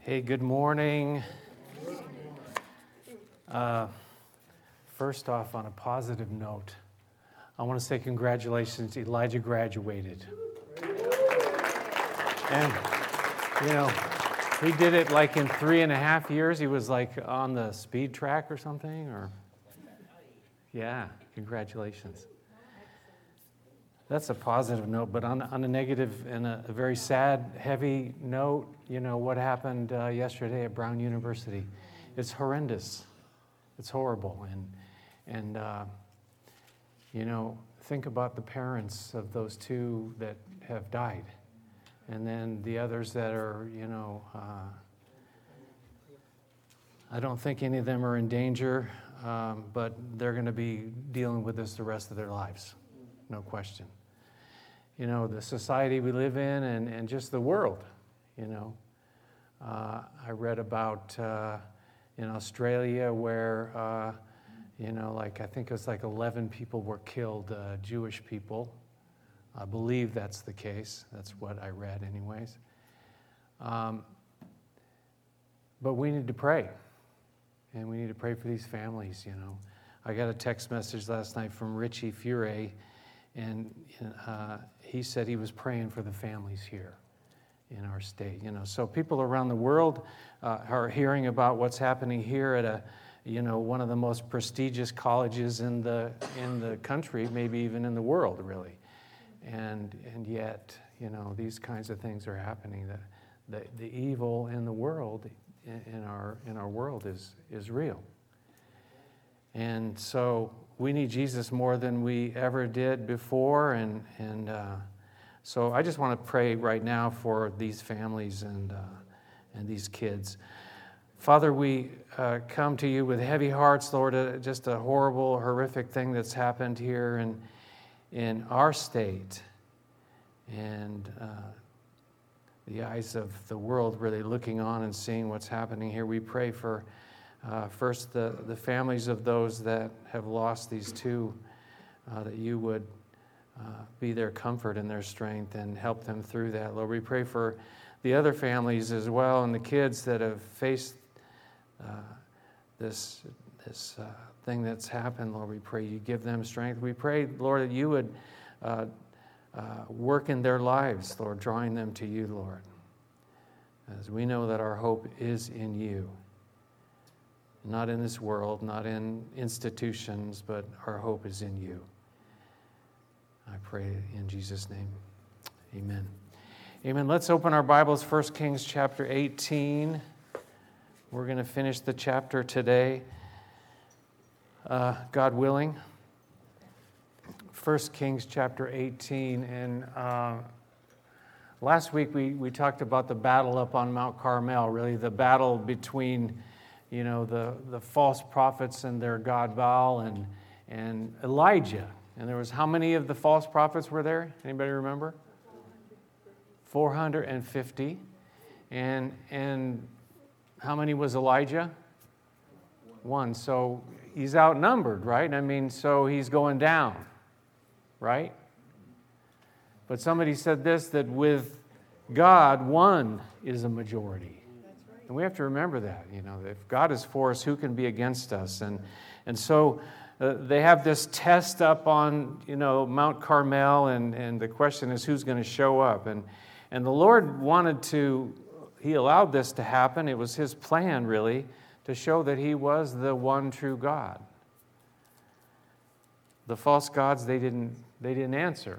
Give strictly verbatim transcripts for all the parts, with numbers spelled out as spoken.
Hey, good morning. Uh, first off, on a positive note, I want to say congratulations. Elijah graduated. And, you know, he did it like in three and a half years. He was like on the speed track or something, or, yeah, congratulations. That's a positive note, but on, on a negative and a, a very sad, heavy note, you know, what happened uh, yesterday at Brown University. It's horrendous. It's horrible. And, and uh, you know, think about the parents of those two that have died. And then the others that are, you know, uh, I don't think any of them are in danger, um, but they're going to be dealing with this the rest of their lives. No question. You know, the society we live in and, and just the world, you know. Uh, I read about uh, in Australia where, uh, you know, like I think it was like eleven people were killed, uh, Jewish people. I believe that's the case. That's what I read anyways. Um, but we need to pray. And we need to pray for these families, you know. I got a text message last night from Richie Fure, and uh, he said he was praying for the families here in our state. You know, so people around the world uh, are hearing about what's happening here at a, you know, one of the most prestigious colleges in the in the country, maybe even in the world, really. And and yet, you know, these kinds of things are happening. The the, the evil in the world, in, in our in our world, is is real. And so we need Jesus more than we ever did before, and and uh, so I just want to pray right now for these families and uh, and these kids. Father, we uh, come to you with heavy hearts, Lord. Uh, just a horrible, horrific thing that's happened here in in our state, and uh, the eyes of the world really looking on and seeing what's happening here. We pray for. Uh, first, the, the families of those that have lost these two, uh, that you would uh, be their comfort and their strength and help them through that. Lord, we pray for the other families as well and the kids that have faced uh, this, this uh, thing that's happened. Lord, we pray you give them strength. We pray, Lord, that you would uh, uh, work in their lives, Lord, drawing them to you, Lord, as we know that our hope is in you. Not in this world, not in institutions, but our hope is in you. I pray in Jesus' name. Amen. Amen. Let's open our Bibles, First Kings chapter eighteen. We're going to finish the chapter today, uh, God willing. First Kings chapter eighteen. And uh, last week we, we talked about the battle up on Mount Carmel, really the battle between you know, the, the false prophets and their god Baal and, and Elijah. And there was, how many of the false prophets were there? Anybody remember? four hundred fifty. And, and how many was Elijah? One. So he's outnumbered, right? I mean, so he's going down, right? But somebody said this, that with God, one is a majority. And we have to remember that, you know, if God is for us, who can be against us? And and so uh, they have this test up on, you know, Mount Carmel, and, and the question is who's going to show up? And and the Lord wanted to, he allowed this to happen. It was his plan, really, to show that he was the one true God. The false gods, they didn't they didn't answer.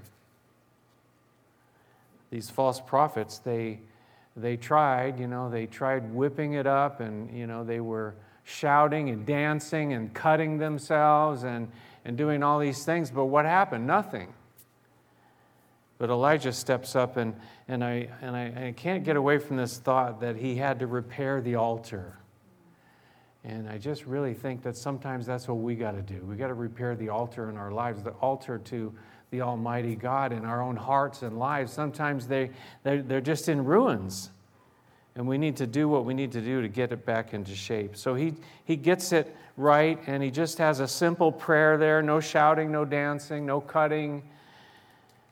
These false prophets, they They tried, you know, they tried whipping it up, and, you know, they were shouting and dancing and cutting themselves and, and doing all these things. But what happened? Nothing. But Elijah steps up, and, and, I, and I, I can't get away from this thought that he had to repair the altar. And I just really think that sometimes that's what we got to do. We got to repair the altar in our lives, the altar to the Almighty God in our own hearts and lives. Sometimes they, they're, they're just in ruins. And we need to do what we need to do to get it back into shape. So he, he gets it right, and he just has a simple prayer there. No shouting, no dancing, no cutting.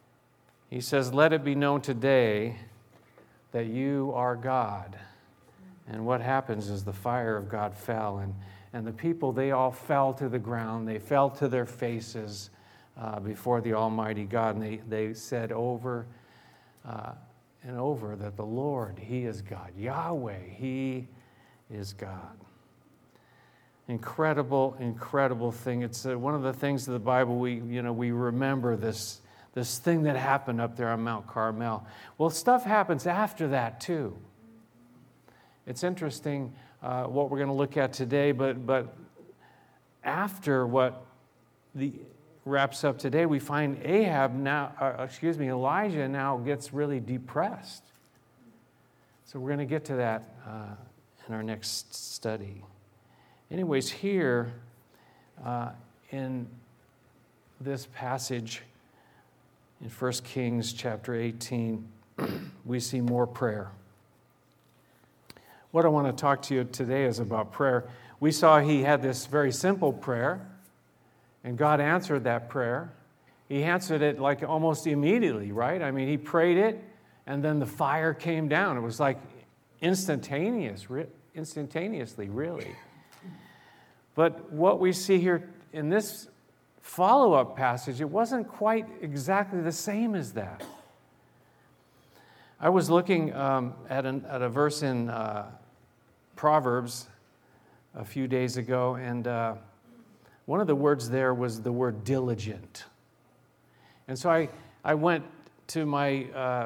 He says, "Let it be known today that you are God, And what happens is the fire of God fell, and, and the people, they all fell to the ground. They fell to their faces uh, before the Almighty God, and they, they said over uh, and over that the Lord, He is God. Yahweh, He is God. Incredible, incredible thing. It's uh, one of the things of the Bible we, you know, we remember this, this thing that happened up there on Mount Carmel. Well, stuff happens after that too. It's interesting uh, what we're going to look at today, but but after what the wraps up today, we find Ahab now, uh, excuse me, Elijah now gets really depressed. So we're going to get to that uh, in our next study. Anyways, here uh, in this passage in First Kings chapter eighteen, we see more prayer. What I want to talk to you today is about prayer. We saw he had this very simple prayer, and God answered that prayer. He answered it like almost immediately, right? I mean, he prayed it, and then the fire came down. It was like instantaneous, instantaneously, really. But what we see here in this follow-up passage, it wasn't quite exactly the same as that. I was looking um, at, an, at a verse in uh, Proverbs a few days ago, and uh, one of the words there was the word diligent. And so I, I went to my uh,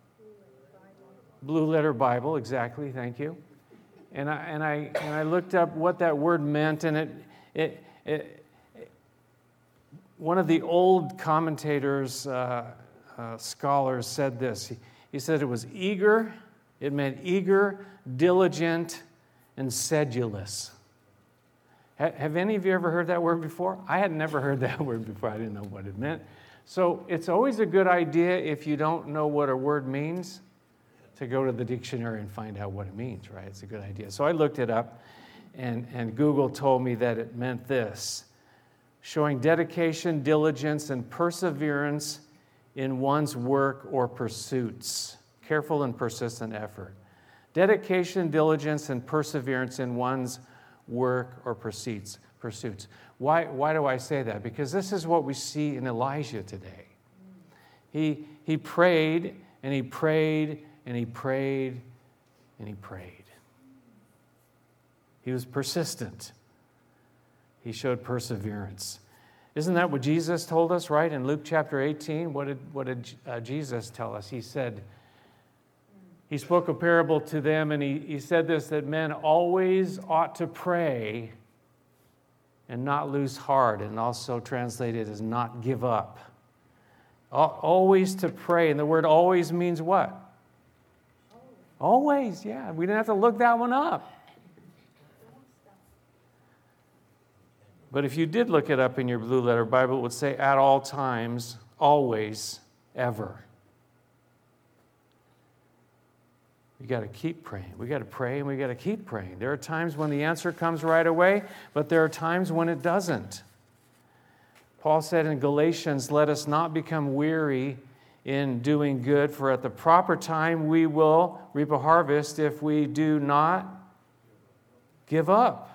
Blue Letter Bible, exactly, thank you, and I and I and I looked up what that word meant, and it it, it, it one of the old commentators, uh, uh, scholars, said this. He, he said it was eager. It meant eager, diligent, and sedulous. Ha, have any of you ever heard that word before? I had never heard that word before. I didn't know what it meant. So it's always a good idea, if you don't know what a word means, to go to the dictionary and find out what it means, right? It's a good idea. So I looked it up, and, and Google told me that it meant this: showing dedication, diligence, and perseverance in one's work or pursuits. Careful and persistent effort. Dedication, diligence, and perseverance in one's work or pursuits. Pursuits. Why, why do I say that? Because this is what we see in Elijah today. He, he prayed, and he prayed, and he prayed, and he prayed. He was persistent. He showed perseverance. Isn't that what Jesus told us, right? In Luke chapter eighteen, what did, what did uh, Jesus tell us? He said, he spoke a parable to them, and he, he said this, that men always ought to pray and not lose heart, and also translated as not give up. Always to pray, and the word always means what? Always, always yeah. We didn't have to look that one up. But if you did look it up in your Blue Letter Bible, it would say at all times, always, ever. We got to keep praying. We got to pray, and we got to keep praying. There are times when the answer comes right away, but there are times when it doesn't. Paul said in Galatians, "Let us not become weary in doing good, for at the proper time we will reap a harvest if we do not give up."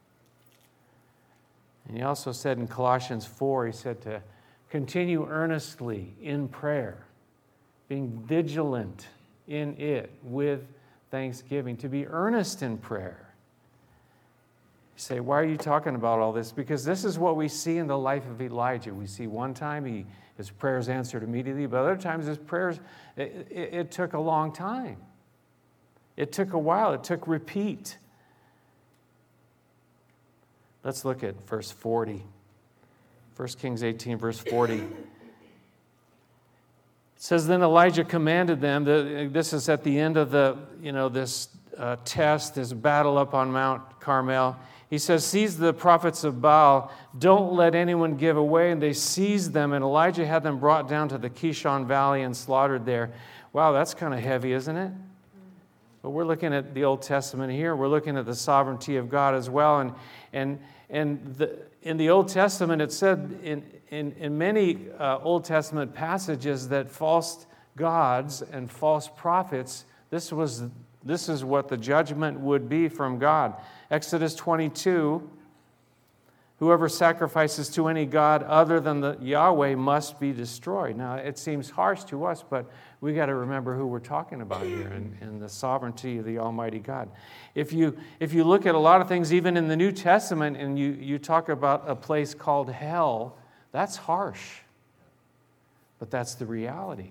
And he also said in Colossians four, he said to continue earnestly in prayer, being vigilant in it with thanksgiving, to be earnest in prayer. You say, why are you talking about all this? Because this is what we see in the life of Elijah. We see one time he, his prayers answered immediately, but other times his prayers, it, it, it took a long time. It took a while. It took repeat. Let's look at verse forty. First Kings eighteen, verse forty. It says, then Elijah commanded them, that this is at the end of the, you know, this uh, test, this battle up on Mount Carmel. He says, seize the prophets of Baal, don't let anyone give away. And they seized them, and Elijah had them brought down to the Kishon Valley and slaughtered there. Wow, that's kind of heavy, isn't it? But we're looking at the Old Testament here. We're looking at the sovereignty of God as well. And and and the, in the Old Testament, it said in in, in many uh, Old Testament passages that false gods and false prophets, this was This is what the judgment would be from God. Exodus twenty-two, whoever sacrifices to any god other than the Yahweh must be destroyed. Now, it seems harsh to us, but we got to remember who we're talking about here and, and the sovereignty of the Almighty God. If you if you look at a lot of things, even in the New Testament, and you, you talk about a place called hell, that's harsh. But that's the reality.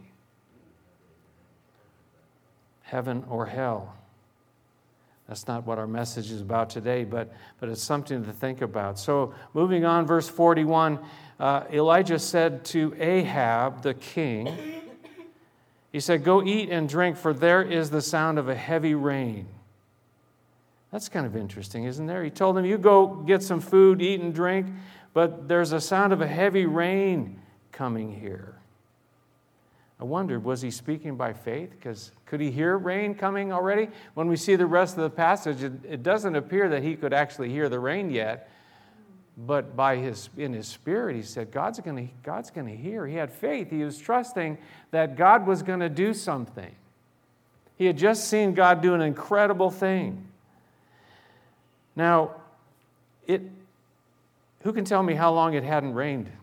Heaven or hell. That's not what our message is about today, but, but it's something to think about. So moving on, verse forty-one, uh, Elijah said to Ahab, the king, he said, "Go eat and drink, for there is the sound of a heavy rain." That's kind of interesting, isn't there? He told him, you go get some food, eat and drink, but there's a sound of a heavy rain coming here. I wondered, was he speaking by faith? Because could he hear rain coming already? When we see the rest of the passage, it, it doesn't appear that he could actually hear the rain yet. But by his in his spirit, he said, God's going to God's going to hear. He had faith. He was trusting that God was going to do something. He had just seen God do an incredible thing. Now, it who can tell me how long it hadn't rained?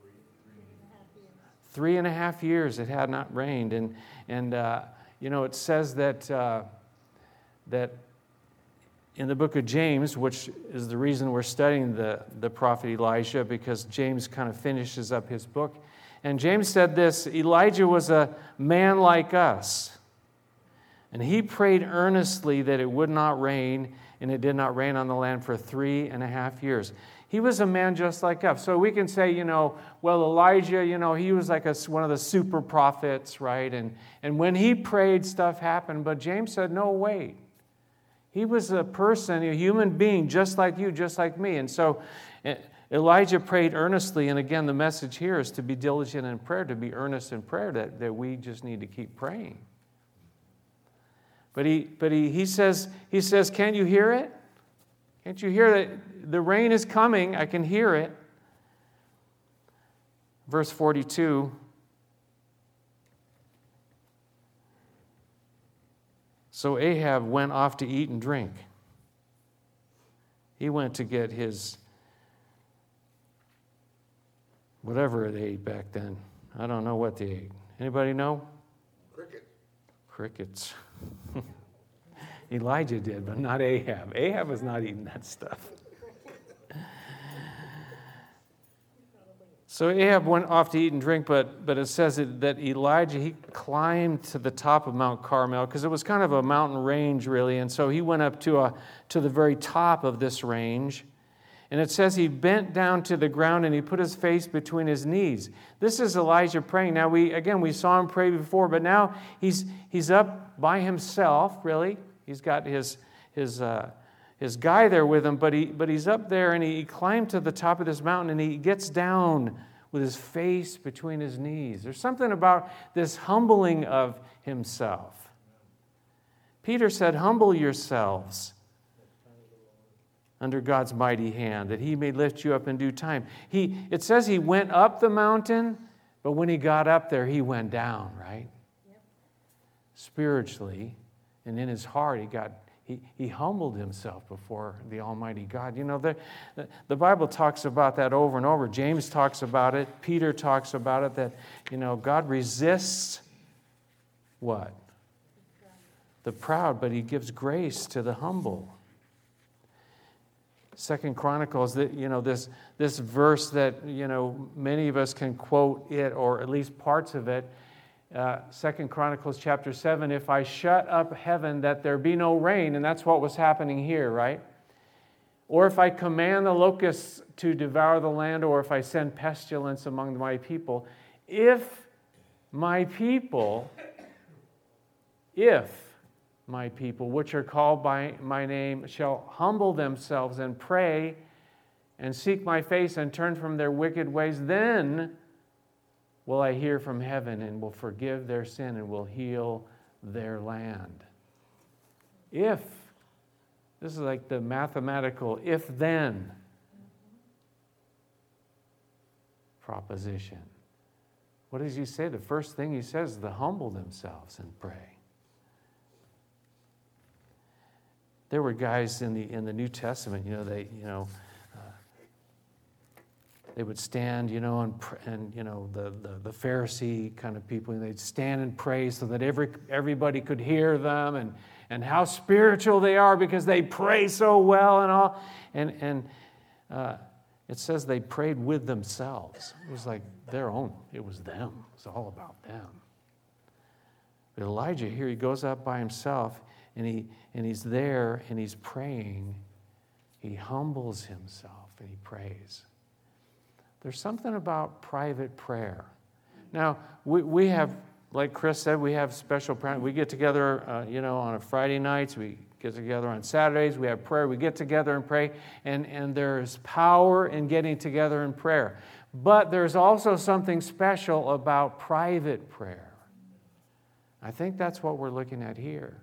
Three and a half years it had not rained. And, and uh, you know, it says that, uh, that in the book of James, which is the reason we're studying the, the prophet Elijah, because James kind of finishes up his book. And James said this, Elijah was a man like us. And he prayed earnestly that it would not rain, and it did not rain on the land for three and a half years. He was a man just like us. So we can say, you know, well, Elijah, you know, he was like a, one of the super prophets, right? And, and when he prayed, stuff happened. But James said, no, wait. He was a person, a human being, just like you, just like me. And so Elijah prayed earnestly. And again, the message here is to be diligent in prayer, to be earnest in prayer, that, that we just need to keep praying. But he, but he, he says, he says, can't you hear it? Can't you hear that the rain is coming? I can hear it. Verse forty-two. So Ahab went off to eat and drink. He went to get his, whatever they ate back then. I don't know what they ate. Anybody know? Cricket. Crickets. Elijah did, but not Ahab. Ahab was not eating that stuff. So Ahab went off to eat and drink, but, but it says that Elijah, he climbed to the top of Mount Carmel, because it was kind of a mountain range, really, and so he went up to, a, to the very top of this range. And it says he bent down to the ground and he put his face between his knees. This is Elijah praying. Now, we again, we saw him pray before, but now he's, he's up by himself, really. He's got his his uh, his guy there with him, but he but he's up there and he, he climbed to the top of this mountain and he gets down with his face between his knees. There's something about this humbling of himself. Peter said, "Humble yourselves under God's mighty hand, that he may lift you up in due time." He it says he went up the mountain, but when he got up there, he went down, right? Yep. Spiritually. And in his heart, he got he, he humbled himself before the Almighty God. You know, the, the Bible talks about that over and over. James talks about it. Peter talks about it, that, you know, God resists what? The proud, but he gives grace to the humble. Second Chronicles, that you know, this, this verse that, you know, many of us can quote it, or at least parts of it. Uh, Second Chronicles chapter seven, if I shut up heaven that there be no rain, and that's what was happening here, right? Or if I command the locusts to devour the land, or if I send pestilence among my people, if my people, if my people, which are called by my name, shall humble themselves and pray and seek my face and turn from their wicked ways, then will I hear from heaven and will forgive their sin and will heal their land. If, this is like the mathematical if-then proposition. What does he say? The first thing he says is to humble themselves and pray. there were guys in the in the New Testament, you know, they, you know, uh, they would stand, you know, and, and you know, the, the, the Pharisee kind of people, and they'd stand and pray so that every everybody could hear them, and, and how spiritual they are because they pray so well and all. And, and uh, it says they prayed with themselves. It was like their own. It was them. It was all about them. But Elijah here, he goes up by himself, and he and he's there, and he's praying. He humbles himself, and he prays. There's something about private prayer. Now, we, we have, like Chris said, we have special prayer. We get together, uh, you know, on a Friday nights. We get together on Saturdays. We have prayer. We get together and pray, and, and there's power in getting together in prayer. But there's also something special about private prayer. I think that's what we're looking at here.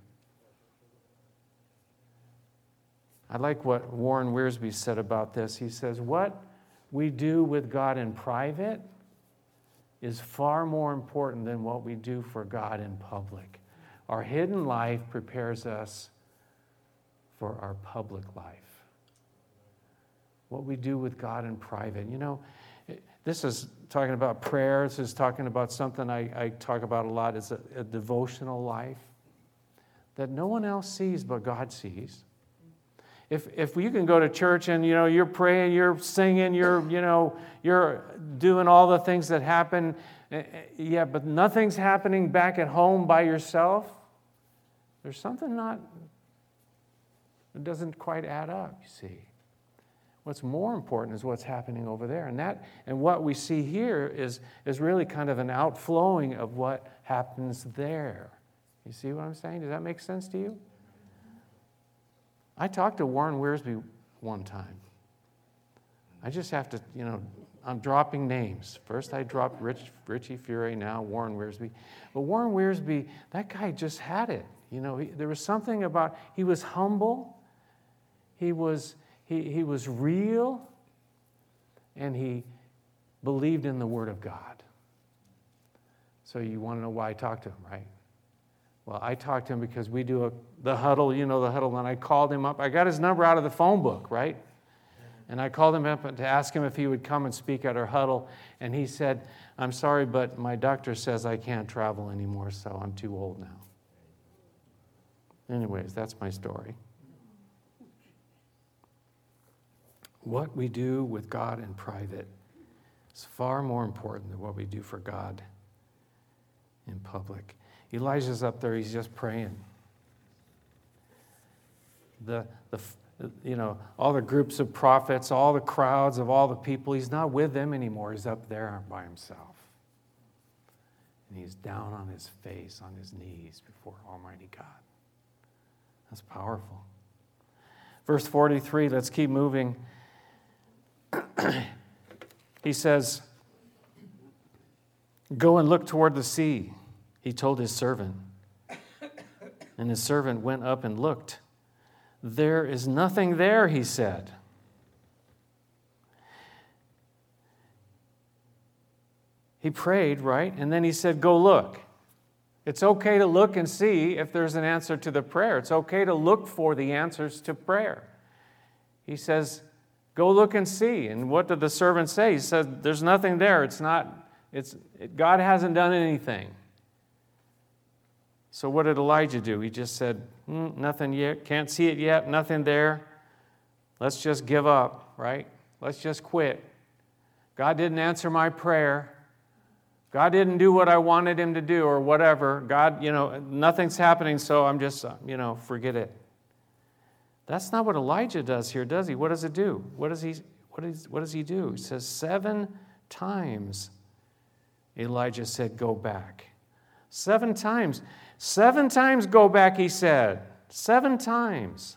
I like what Warren Wiersbe said about this. He says, what we do with God in private is far more important than what we do for God in public. Our hidden life prepares us for our public life. What we do with God in private. You know, this is talking about prayer. This is talking about something I, I talk about a lot. It's a, a devotional life that no one else sees but God sees. If if you can go to church and, you know, you're praying, you're singing, you're, you know, you're doing all the things that happen, yeah, but nothing's happening back at home by yourself, there's something not, it doesn't quite add up, you see. What's more important is what's happening over there. And that and what we see here is, is really kind of an outflowing of what happens there. You see what I'm saying? Does that make sense to you? I talked to Warren Wiersbe one time. I just have to, you know, I'm dropping names. First I dropped Rich, Richie Furay, now Warren Wiersbe. But Warren Wiersbe, that guy just had it. You know, he, there was something about, he was humble, he was, he, he was real, and he believed in the Word of God. So you want to know why I talked to him, right? Well, I talked to him because we do a, the huddle, you know, the huddle, and I called him up. I got his number out of the phone book, right? And I called him up to ask him if he would come and speak at our huddle. And he said, I'm sorry, but my doctor says I can't travel anymore, so I'm too old now. Anyways, that's my story. What we do with God in private is far more important than what we do for God in public. Elijah's up there, he's just praying. The, the, you know, all the groups of prophets, all the crowds of all the people, he's not with them anymore. He's up there by himself. And he's down on his face, on his knees before Almighty God. That's powerful. Verse forty-three, let's keep moving. He says, go and look toward the sea. He told his servant, and his servant went up and looked. There is nothing there, he said. He prayed, right? And then he said, go look. It's okay to look and see if there's an answer to the prayer. It's okay to look for the answers to prayer. He says, go look and see. And what did the servant say? He said, there's nothing there. It's not, it's, it, God hasn't done anything. So what did Elijah do? He just said, mm, nothing yet, can't see it yet, nothing there. Let's just give up, right? Let's just quit. God didn't answer my prayer. God didn't do what I wanted him to do or whatever. God, you know, nothing's happening, so I'm just, you know, forget it. That's not what Elijah does here, does he? What does it do? What does he, what is, what does he do? He says, seven times Elijah said, go back. Seven times. Seven times go back, he said. Seven times.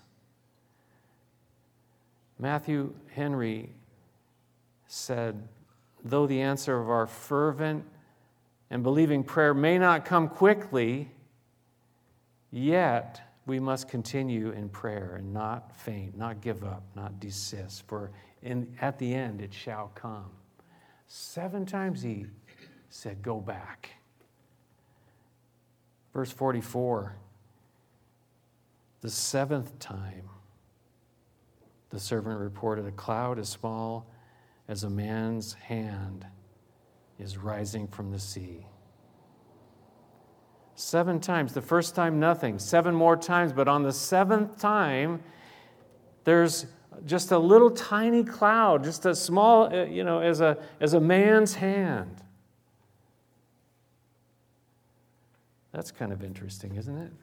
Matthew Henry said, though the answer of our fervent and believing prayer may not come quickly, yet we must continue in prayer and not faint, not give up, not desist, for in, at the end it shall come. Seven times he said, go back. Verse forty-four, The seventh time, the servant reported, a cloud as small as a man's hand is rising from the sea. Seven times. The first time, nothing. Seven more times. But on the seventh time, there's just a little tiny cloud, just a small, you know, as a, as a man's hand. That's kind of interesting, isn't it?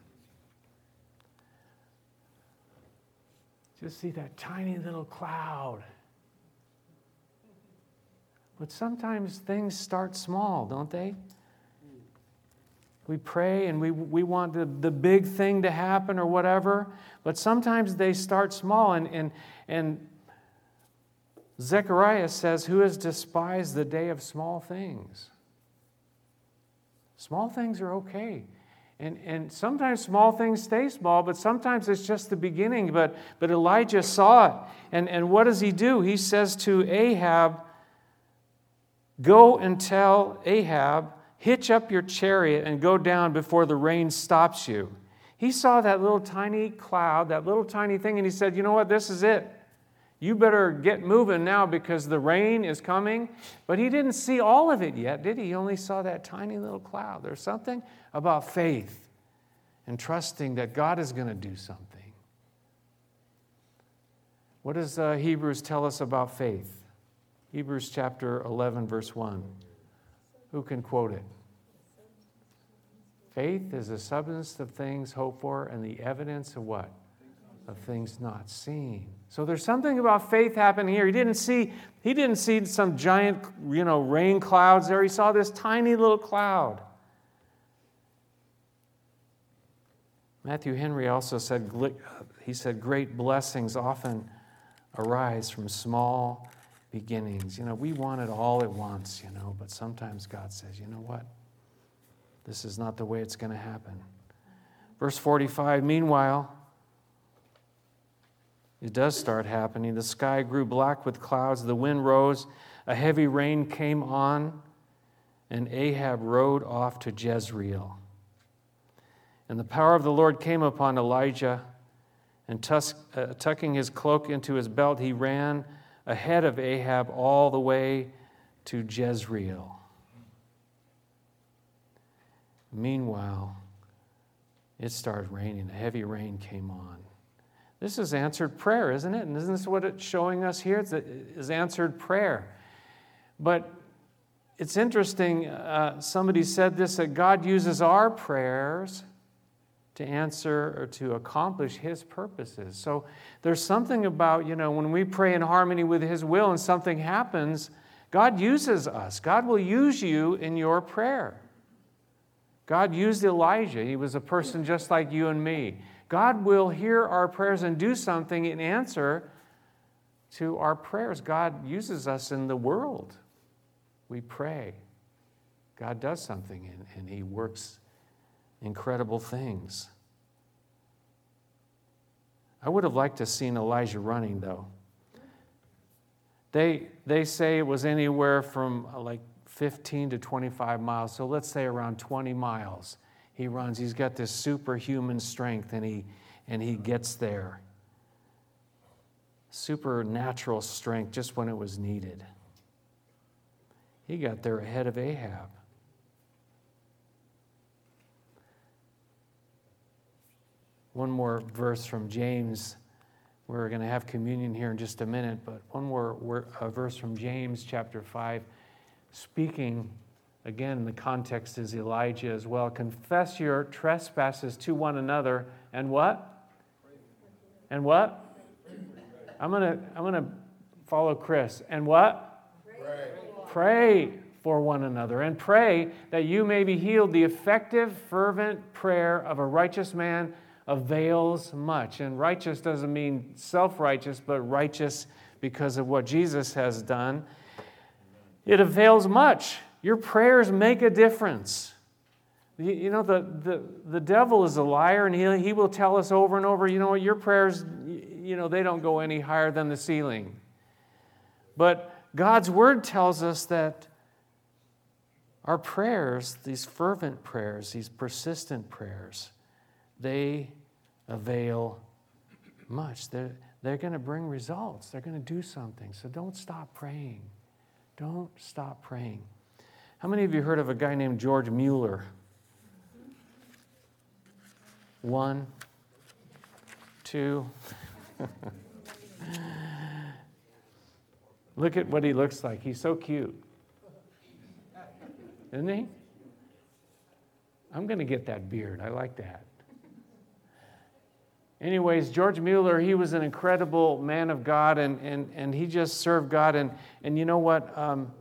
Just see that tiny little cloud. But sometimes things start small, don't they? We pray and we, we want the, the big thing to happen or whatever, but sometimes they start small. And, and, and Zechariah says, who has despised the day of small things? Small things are okay. And, and sometimes small things stay small, but sometimes it's just the beginning. But, but Elijah saw it. And, and what does he do? He says to Ahab, go and tell Ahab, hitch up your chariot and go down before the rain stops you. He saw that little tiny cloud, that little tiny thing, and he said, you know what, this is it. You better get moving now because the rain is coming. But he didn't see all of it yet, did he? He only saw that tiny little cloud. There's something about faith and trusting that God is going to do something. What does uh, Hebrews tell us about faith? Hebrews chapter eleven, verse one. Who can quote it? Faith is the substance of things hoped for and the evidence of what? Of things not seen. So there's something about faith happening here. He didn't see, he didn't see some giant, you know, rain clouds there. He saw this tiny little cloud. Matthew Henry also said, he said, great blessings often arise from small beginnings. You know, we want it all at once, you know, but sometimes God says, you know what? This is not the way it's going to happen. Verse forty-five, meanwhile, it does start happening. The sky grew black with clouds. The wind rose. A heavy rain came on, and Ahab rode off to Jezreel. And the power of the Lord came upon Elijah, and tus- uh, tucking his cloak into his belt, he ran ahead of Ahab all the way to Jezreel. Meanwhile, it started raining. A heavy rain came on. This is answered prayer, isn't it? And isn't this what it's showing us here? It's, it's answered prayer. But it's interesting, uh, somebody said this, that God uses our prayers to answer or to accomplish His purposes. So there's something about, you know, when we pray in harmony with His will and something happens, God uses us. God will use you in your prayer. God used Elijah. He was a person just like you and me. God will hear our prayers and do something in answer to our prayers. God uses us in the world. We pray. God does something, and, and He works incredible things. I would have liked to have seen Elijah running, though. They, they say it was anywhere from uh, like fifteen to twenty-five miles, so let's say around twenty miles. He runs. He's got this superhuman strength, and he and he gets there. Supernatural strength just when it was needed. He got there ahead of Ahab. One more verse from James. We're going to have communion here in just a minute, but one more word, a verse from James chapter five, speaking. Again, the context is Elijah as well. Confess your trespasses to one another, and what? And what? I'm gonna I'm gonna follow Chris. And what? Pray. Pray for one another, and pray that you may be healed. The effective, fervent prayer of a righteous man avails much. And righteous doesn't mean self-righteous, but righteous because of what Jesus has done. It avails much. Your prayers make a difference. You know, the, the, the devil is a liar, and he, he will tell us over and over, you know what, your prayers, you know, they don't go any higher than the ceiling. But God's Word tells us that our prayers, these fervent prayers, these persistent prayers, they avail much. They're, they're going to bring results. They're going to do something. So don't stop praying. Don't stop praying. How many of you heard of a guy named George Mueller? One, two. Look at what he looks like. He's so cute. Isn't he? I'm going to get that beard. I like that. Anyways, George Mueller, he was an incredible man of God, and, and, and he just served God. And, and you know what? Um,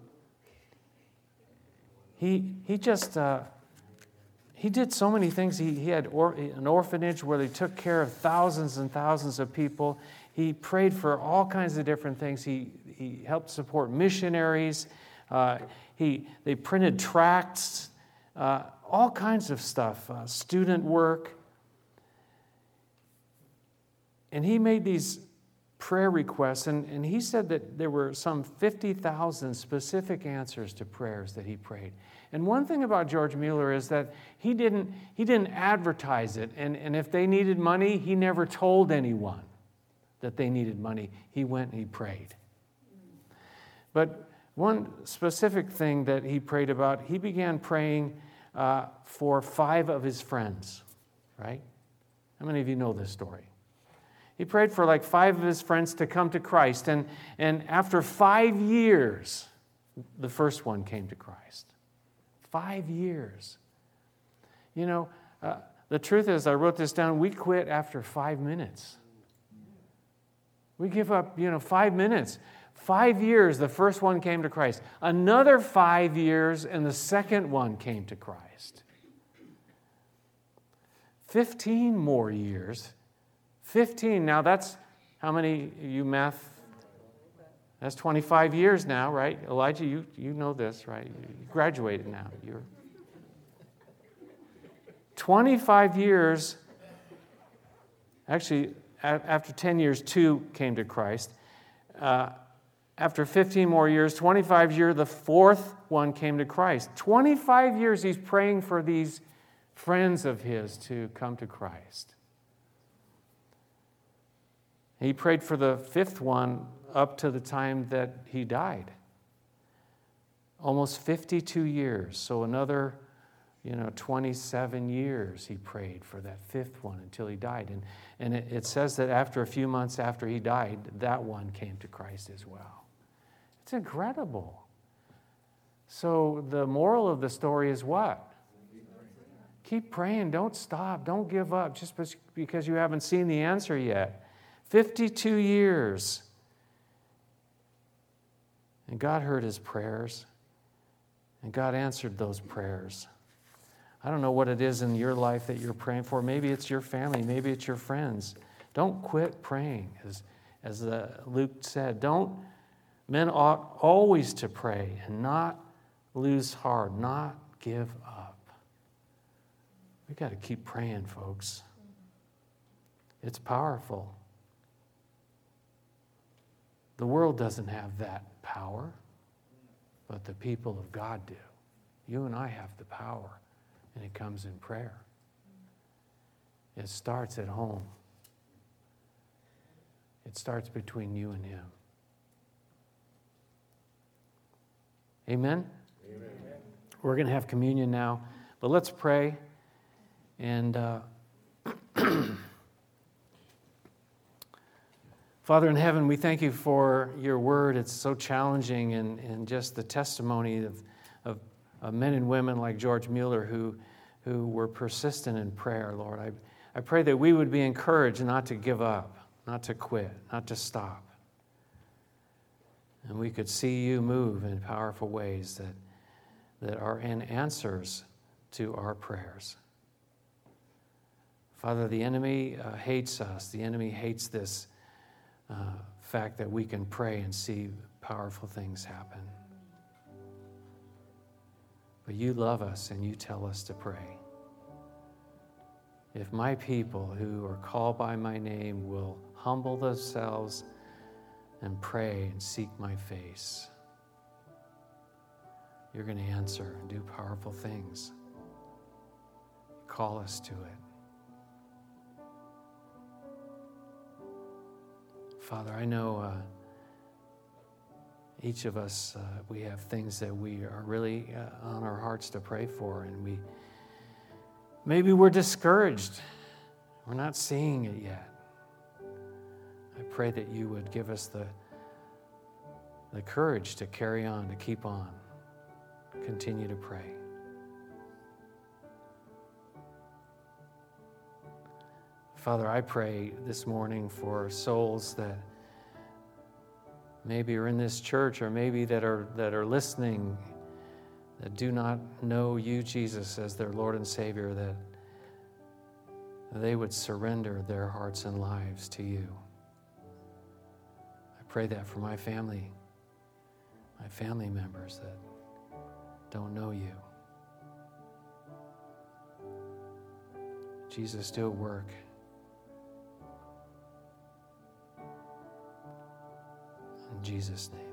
he, he just, uh, he did so many things. He, he had or, an orphanage where he took care of thousands and thousands of people. He prayed for all kinds of different things. He, he helped support missionaries. Uh, he, they printed tracts, uh, all kinds of stuff, uh, student work. And he made these prayer requests, and, and he said that there were some fifty thousand specific answers to prayers that he prayed. And one thing about George Mueller is that he didn't, he didn't advertise it, and, and if they needed money, he never told anyone that they needed money. He went and he prayed. But one specific thing that he prayed about, he began praying uh, for five of his friends, right? How many of you know this story? He prayed for like five of his friends to come to Christ. And, and after five years, the first one came to Christ. Five years. You know, uh, the truth is, I wrote this down, we quit after five minutes. We give up, you know, five minutes. Five years, the first one came to Christ. Another five years, and the second one came to Christ. Fifteen more years. Fifteen. Now that's, how many, you math? That's twenty-five years now, right? Elijah, you, you know this, right? You graduated now. You're twenty-five years. Actually, after ten years, two came to Christ. Uh, after fifteen more years, twenty-five years, the fourth one came to Christ. twenty-five years he's praying for these friends of his to come to Christ. He prayed for the fifth one up to the time that he died. Almost fifty-two years. So another, you know, twenty-seven years he prayed for that fifth one until he died. And, and it, it says that after a few months after he died, that one came to Christ as well. It's incredible. So the moral of the story is what? Keep praying. Don't stop. Don't give up just because you haven't seen the answer yet. fifty-two years. And God heard his prayers. And God answered those prayers. I don't know what it is in your life that you're praying for. Maybe it's your family. Maybe it's your friends. Don't quit praying. As, as uh, Luke said, don't, men ought always to pray and not lose heart, not give up. We've got to keep praying, folks. It's powerful. The world doesn't have that power, but the people of God do. You and I have the power, and it comes in prayer. It starts at home. It starts between you and him. Amen? Amen. We're going to have communion now, but let's pray. And uh, Father in heaven, we thank you for your word. It's so challenging, and, and just the testimony of, of, of men and women like George Mueller who, who were persistent in prayer, Lord. I, I pray that we would be encouraged not to give up, not to quit, not to stop. And we could see you move in powerful ways that, that are in answers to our prayers. Father, the enemy uh, hates us. The enemy hates this Uh, fact that we can pray and see powerful things happen. But you love us and you tell us to pray. If my people who are called by my name will humble themselves and pray and seek my face, you're going to answer and do powerful things. Call us to it. Father, I know uh, each of us, uh, we have things that we are really uh, on our hearts to pray for, and we maybe we're discouraged. We're not seeing it yet. I pray that you would give us the, the courage to carry on, to keep on, continue to pray. Father, I pray this morning for souls that maybe are in this church, or maybe that are that are listening, that do not know you, Jesus, as their Lord and Savior, that they would surrender their hearts and lives to you. I pray that for my family, my family members that don't know you. Jesus, do a work. In Jesus' name.